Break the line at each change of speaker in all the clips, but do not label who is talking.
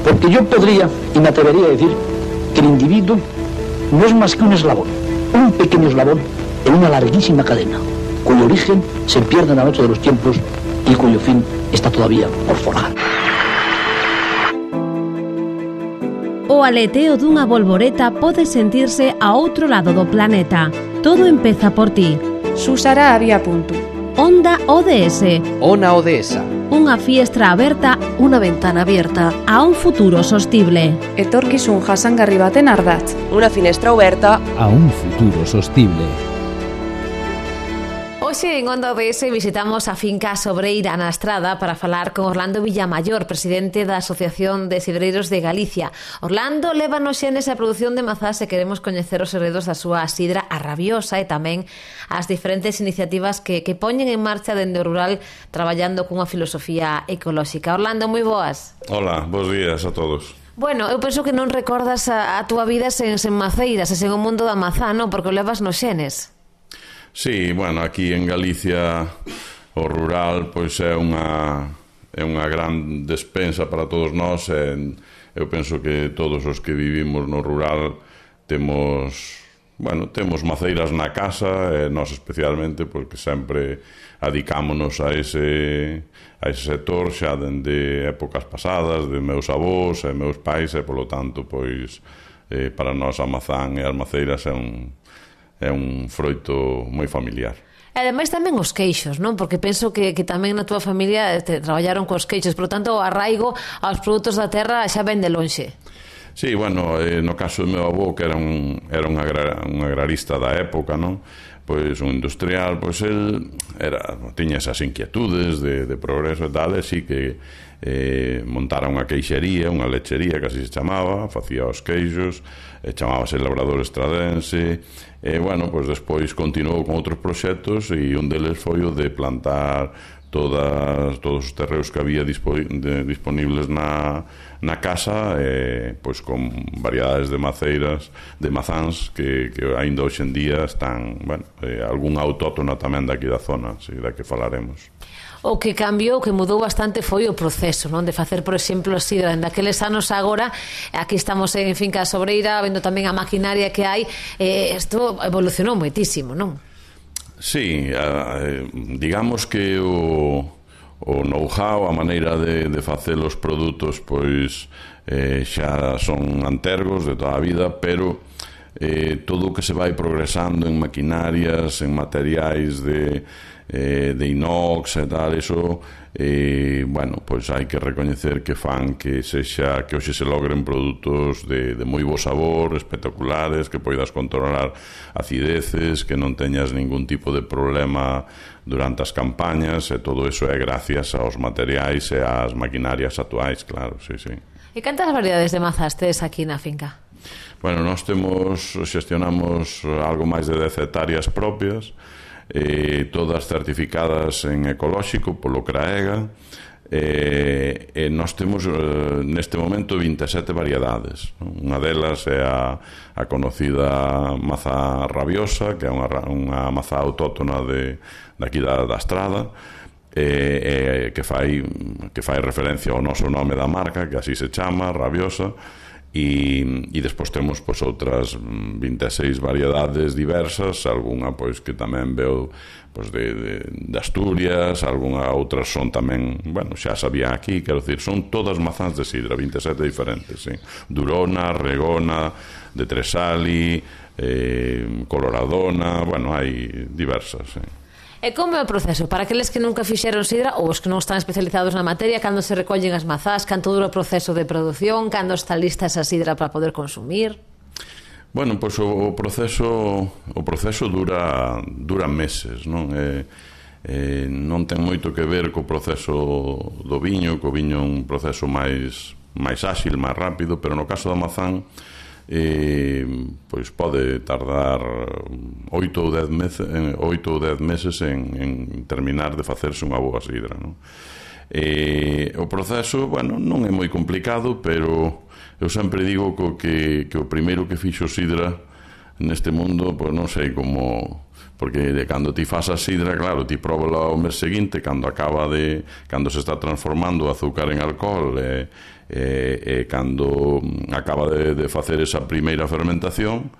Porque yo podría, y me atrevería a decir, que el individuo no es más que un eslabón, un pequeño eslabón en una larguísima cadena, cuyo origen se pierde en la noche de los tiempos y cuyo fin está todavía por forjar.
O aleteo dunha bolboreta pode sentirse a outro lado do planeta. Todo empeza por ti.
Susara había punto.
Onda ODS.
Ona Odesa.
Unha fiestra aberta,
unha ventana abierta
a un futuro sostible.
Etorkizun jasangarri baten ardatz.
Unha finestra aberta
a un futuro sostible.
Hoxe en Onda ODS visitamos a finca Sobreira na Estrada para falar con Orlando Villamayor, presidente da Asociación de Sidreiros de Galicia. Orlando leva nos xenes a produción de mazás e queremos coñecer os segredos da súa sidra a Rabiosa e tamén as diferentes iniciativas que poñen en marcha dende o rural traballando cunha filosofía ecolóxica. Orlando, moi boas.
Hola, bons días a todos.
Bueno, eu penso que non recordas a túa vida sen maceiras e sen o mundo da mazá, non? Porque o levas nos xenes.
Sí, bueno, aquí en Galicia o rural pois é unha gran despensa para todos nós. Eu penso que todos os que vivimos no rural temos maceiras na casa, e nós especialmente porque sempre adicámonos a ese sector xa dende épocas pasadas, de meus avós e meus pais, e polo tanto pois para nós a mazán e as maceiras é un froito moi familiar.
E ademais tamén os queixos, non? Porque penso que tamén na túa familia traballaron cos queixos, por lo tanto o arraigo aos produtos da terra xa ven de lonxe.
Sí, bueno, no caso do meu avó, que era un agrarista da época, non? Pois un industrial, pois el tiña esas inquietudes de progreso e tal, e sí que montara unha queixería, unha lechería que así se chamaba, facía os queixos, chamábase Labrador Estradense, e bueno, pois despois continuou con outros proxectos e un deles foi o de plantar todos os terreos que había disponibles na casa, pois con variedades de maceiras, de mazáns que aínda hoxe en día están, algunha autóctona tamén daqui da zona, da que falaremos.
O que cambiou, o que mudou bastante foi o proceso, non? De facer, por exemplo, a sidra. En daqueles anos agora, aquí estamos en Finca Sobreira, vendo tamén a maquinaria que hai, isto evolucionou moitísimo, non?
Sí, digamos que o know-how, a maneira de facer os produtos, pois xa son antergos de toda a vida, pero todo o que se vai progresando en maquinarias, en materiais de inox e tal, eso pois hai que recoñecer que fan que hoxe se logren produtos de moi bo sabor, espectaculares, que poidas controlar acideces, que non teñas ningún tipo de problema durante as campañas, e todo eso é gracias aos materiais e ás maquinarias actuais, claro, sí.
E cantas variedades de mazás tes aquí na finca?
Bueno, nós xestionamos algo máis de 10 hectáreas propias, todas certificadas en ecolóxico polo CRAEGA, e nós temos neste momento 27 variedades. Unha delas é a conocida mazá Rabiosa, que é unha mazá autóctona de aquí da Estrada, que fai referencia ao noso nome da marca, que así se chama, Rabiosa. E despois temos outras 26 variedades diversas, algunha que tamén veo de Asturias, algunha outras son tamén, xa sabía aquí, quero dicir, son todas mazáns de sidra, 27 diferentes, sí. Durona, Regona, de Tresali, Coloradona, hai diversas, sí.
E como é o proceso? Para aqueles que nunca fixeron sidra ou os que non están especializados na materia, cando se recollen as mazás, canto dura o proceso de produción, cando está lista esa sidra para poder consumir?
Bueno, pois o proceso dura meses, non? Non ten moito que ver co proceso do viño, co viño é un proceso máis áxil, máis rápido, pero no caso da mazán pois pode tardar 8 ou 10 meses en terminar de facerse unha boa sidra, non? O proceso, non é moi complicado, pero eu sempre digo que o primeiro que fixo sidra neste mundo, pois non sei como porque cando ti fas a sidra, claro, ti próbala o mes seguinte, cando se está transformando o azúcar en alcohol, cando acaba de facer esa primeira fermentación,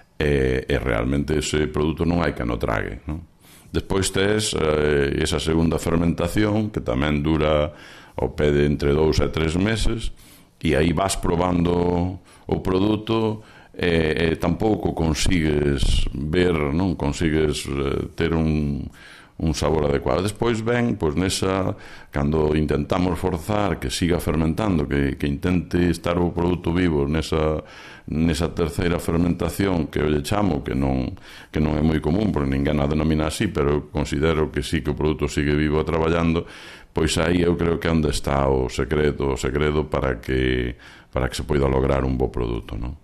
realmente ese produto non hai que no trague, non? Despois tes esa segunda fermentación, que tamén dura ao pé de entre 2 e 3 meses, e aí vas probando o produto, tampouco consigues ver, non consigues ter un sabor adecuado. Despois ven, pois nesa, cando intentamos forzar que siga fermentando, que intente estar o produto vivo nesa terceira fermentación, que eu lle chamo, que non é moi común, porque ninguén a denomina así, pero considero que sí, que o produto sigue vivo traballando, pois aí eu creo que onde está o segredo para que se poida lograr un bo produto, non?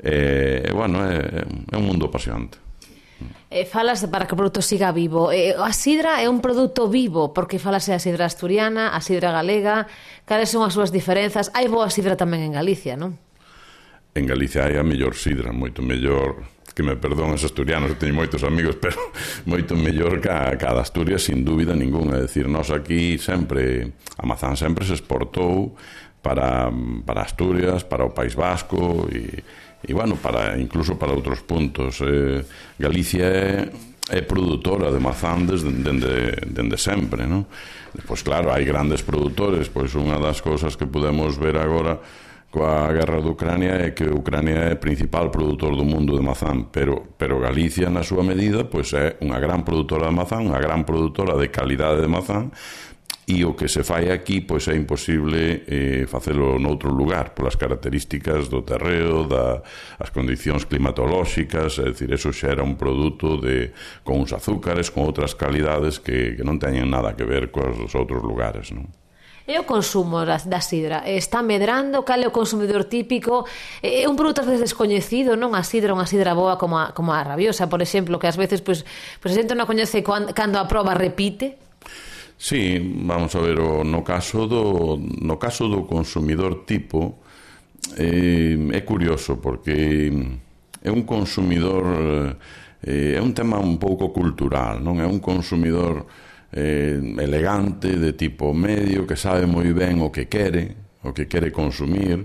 Bueno, é un mundo apasionante.
Falas para que o produto siga vivo. A sidra é un produto vivo, porque falase a sidra asturiana, a sidra galega, cales son as súas diferenzas? Hai boa sidra tamén en Galicia, non?
En Galicia hai a mellor sidra, moito mellor, que me perdonen os asturianos, eu teño moitos amigos, pero moito mellor que a de Asturias, sin dúbida ninguna. É dicir, nós aquí sempre, a mazán sempre se exportou para Asturias, para o País Vasco e bueno, incluso para outros puntos. Galicia é produtora de mazán dende sempre, non? Pois claro, hai grandes produtores, pois unha das cousas que podemos ver agora coa guerra de Ucrania é que Ucrania é o principal produtor do mundo de mazán, pero Galicia, na súa medida, pois é unha gran produtora de mazán, unha gran produtora de calidade de mazán, e o que se fai aquí pois é imposible facelo noutro lugar polas características do terreo, das condicións climatolóxicas. É dicir, eso xa era un produto con uns azúcares, con outras calidades que non teñen nada que ver cos outros lugares, non?
E o consumo da sidra está medrando? Cal é o consumidor típico? É un produto ás veces descoñecido, non? A sidra, unha sidra boa como a rabiosa, por exemplo, que ás veces pois a xente non coñece cando a proba repite.
Sí, vamos a ver, no caso do consumidor tipo é curioso, porque é un consumidor, é un tema un pouco cultural, non? É un consumidor elegante, de tipo medio, que sabe moi ben o que quere consumir,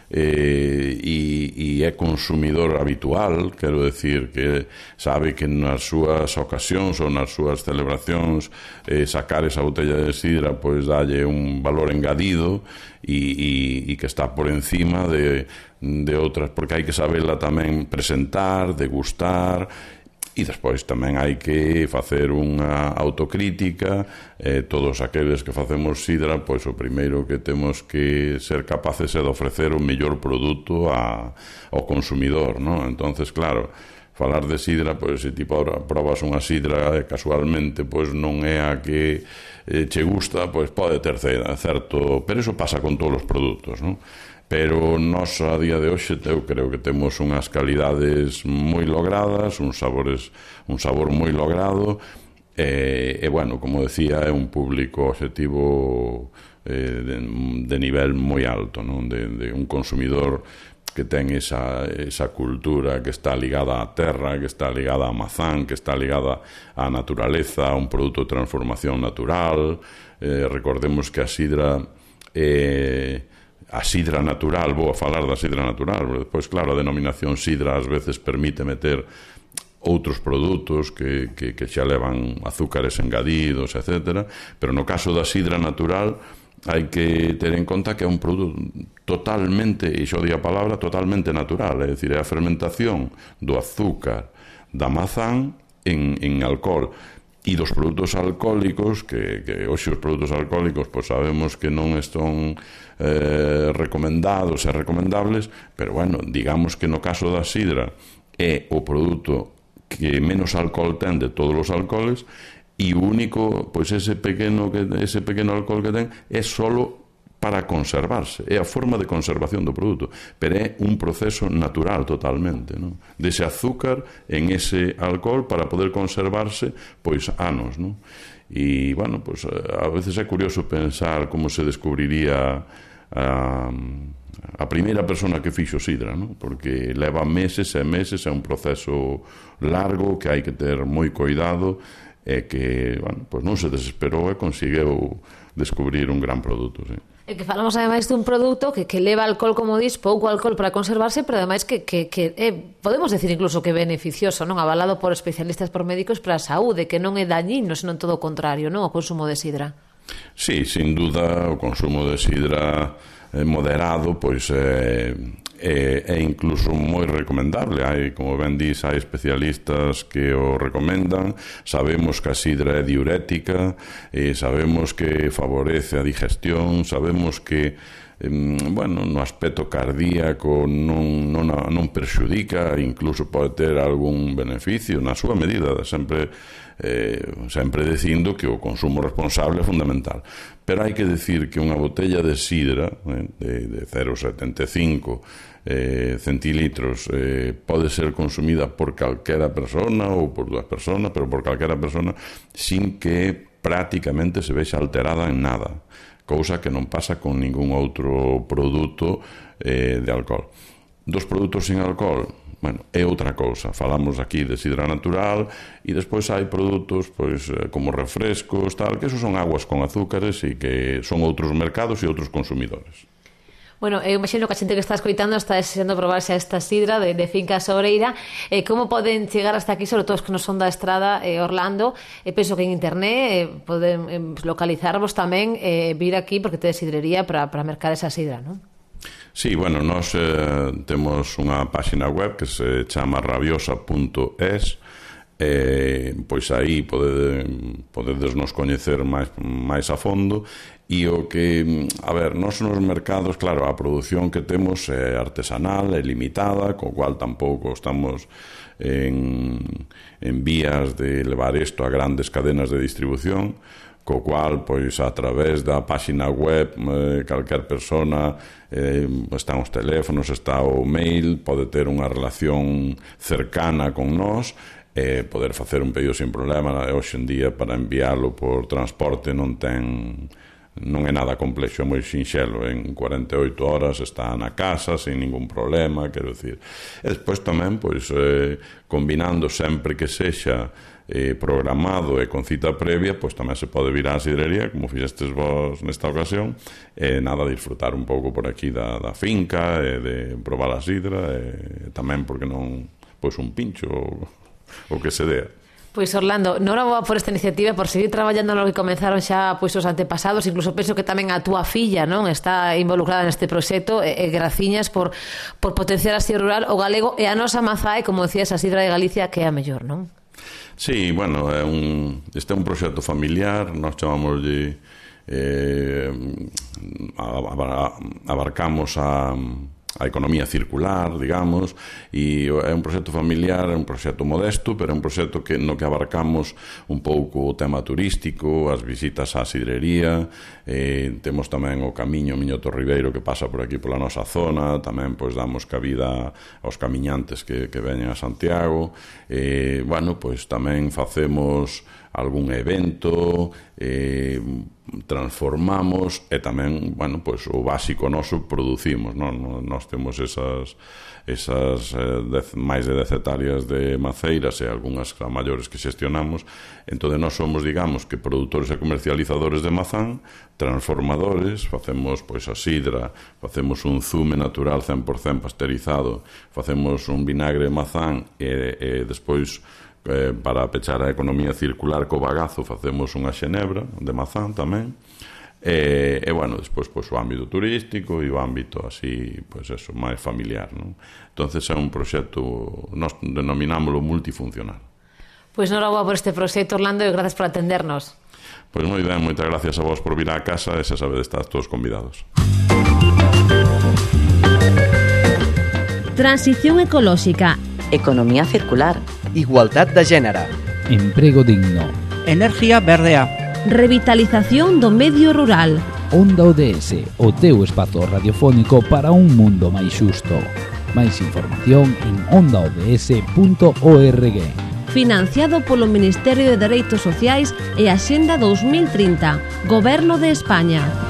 e é consumidor habitual, quero decir que sabe que nas súas ocasións ou nas súas celebracións sacar esa botella de sidra pois dalle un valor engadido e que está por encima de outras, porque hai que saberla tamén presentar, degustar. E despois tamén hai que facer unha autocrítica. Todos aqueles que facemos sidra, pois o primeiro que temos que ser capaces é de ofrecer o mellor produto ao consumidor, non? Entonces, claro, falar de sidra, pois se ti probas unha sidra casualmente, pois non é a que che gusta, pois pode ter certo, pero iso pasa con todos os produtos, non? Pero nós a día de hoxe eu creo que temos unhas calidades moi logradas, un sabor moi logrado, e bueno, como decía, é un público objetivo de nivel moi alto, non? De un consumidor que ten esa cultura que está ligada á terra, que está ligada á mazán, que está ligada á naturaleza, a un produto de transformación natural. Recordemos que a sidra natural, vou a falar da sidra natural, pero despois, claro, a denominación sidra ás veces permite meter outros produtos que xa levan azúcares engadidos, etc. Pero no caso da sidra natural hai que ter en conta que é un produto totalmente, e xo di a palabra, totalmente natural, é dicir, é a fermentación do azúcar da mazán en alcohol. E dos produtos alcohólicos, que hoxe os produtos alcohólicos pois sabemos que non están recomendados e recomendables, pero bueno, digamos que no caso da sidra é o produto que menos alcohol ten de todos os alcoholes, e o único, pois ese pequeno alcohol que ten é solo para conservarse, é a forma de conservación do produto, pero é un proceso natural totalmente, non? Dese azúcar en ese alcohol para poder conservarse pois anos, non? E, bueno, pois a veces é curioso pensar como se descubriría a primeira persona que fixo sidra, non? Porque leva meses e meses, é un proceso largo que hai que ter moi cuidado e que, bueno, pois non se desesperou e conseguiu descubrir un gran produto, sí.
E que falamos ademais dun produto que leva alcohol, como dis, pouco alcohol para conservarse, pero ademais que podemos decir incluso que é beneficioso, non? Avalado por especialistas, por médicos para a saúde, que non é dañino, senón todo o contrario, non? O consumo de sidra.
Sí, sin duda, o consumo de sidra moderado, pois é incluso moi recomendable. Hai, como ben dis, hai especialistas que o recomendan. Sabemos que a sidra é diurética, sabemos que favorece a digestión, sabemos que no aspecto cardíaco non perxudica, incluso pode ter algún beneficio na súa medida, sempre dicindo que o consumo responsable é fundamental. Pero hai que decir que unha botella de sidra de 0,75 centilitros pode ser consumida por calquera persona ou por dúas personas, pero por calquera persona sin que prácticamente se vexa alterada en nada, cousa que non pasa con ningún outro produto de alcohol. Dos produtos sin alcohol, bueno, é outra cousa. Falamos aquí de sidra natural e despois hai produtos pois como refrescos, tal, que esos son aguas con azúcares e que son outros mercados e outros consumidores.
Bueno, eu imagino que a xente que está escoitando está deseando probarse a esta sidra de Finca Sobreira. Como poden chegar hasta aquí, sobre todo os que non son da Estrada, Orlando? Penso que en internet poden localizarvos tamén, vir aquí porque tedes sidrería para mercar esa sidra, non?
Sí, bueno, nós temos unha páxina web que se chama rabiosa.es. Pois aí podedes nos coñecer máis a fondo. E o que, a ver, nós nos mercados, claro, a produción que temos é artesanal, é limitada, co cual tampouco estamos en vías de levar isto a grandes cadenas de distribución, co cual, pois, a través da páxina web, calquer persona, están os teléfonos, está o mail, pode ter unha relación cercana con nós, poder facer un pedido sin problema. Hoxe en día, para enviálo por transporte non é nada complexo, é moi sinxelo. En 48 horas está na casa sin ningún problema, quero dicir. E despois tamén, pois, combinando sempre que sexa programado e con cita previa, pois tamén se pode vir á sidrería, como fixestes vos nesta ocasión, e nada, disfrutar un pouco por aquí da finca, e de probar a sidra, e tamén, porque non, pois un pincho o que se dea.
Pois Orlando, noraboa por esta iniciativa, por seguir traballando no que comenzaron xa pois os antepasados. Incluso penso que tamén a túa filla, non, está involucrada neste proxecto, e graciñas por potenciar a sidra rural, o galego e a nosa mazá, e como decías, a sidra de Galicia, que é a mellor, non?
Sí, bueno, este é un proxecto familiar. Nós chamámoslle abarcamos a economía circular, digamos, e é un proxecto familiar, é un proxecto modesto, pero é un proxecto no que abarcamos un pouco o tema turístico, as visitas á sidrería, temos tamén o camiño Miñoto Ribeiro que pasa por aquí pola nosa zona, tamén pois damos cabida aos camiñantes que veñen a Santiago, bueno, pois tamén facemos algún evento, transformamos, e tamén, bueno, pois o básico noso producimos, non? Nós temos esas máis de 10 hectáreas de maceiras e algunhas maiores que xestionamos. Entón, nós somos, digamos, que produtores e comercializadores de mazán, transformadores, facemos pois a sidra, facemos un zume natural 100% pasteurizado, facemos un vinagre de mazán e despois para pechar a economía circular co bagazo facemos unha xenebra de mazán tamén, e bueno, despois pois o ámbito turístico e o ámbito así, pois eso, máis familiar, non? Entonces é un proxecto, nós denominámoslo multifuncional.
Pois noraboa por este proxecto, Orlando, e grazas por atendernos.
Pois moi ben, moitas gracias a vos por vir á casa, e xa sabedes, estás todos convidados.
Transición ecolóxica,
economía circular,
igualdad de género,
emprego digno,
enerxía verdea,
revitalización do medio rural.
Onda ODS, o teu espazo radiofónico para un mundo máis xusto. Máis información en ondaods.org.
Financiado polo Ministerio de Dereitos Sociais e Axenda 2030, Goberno de España.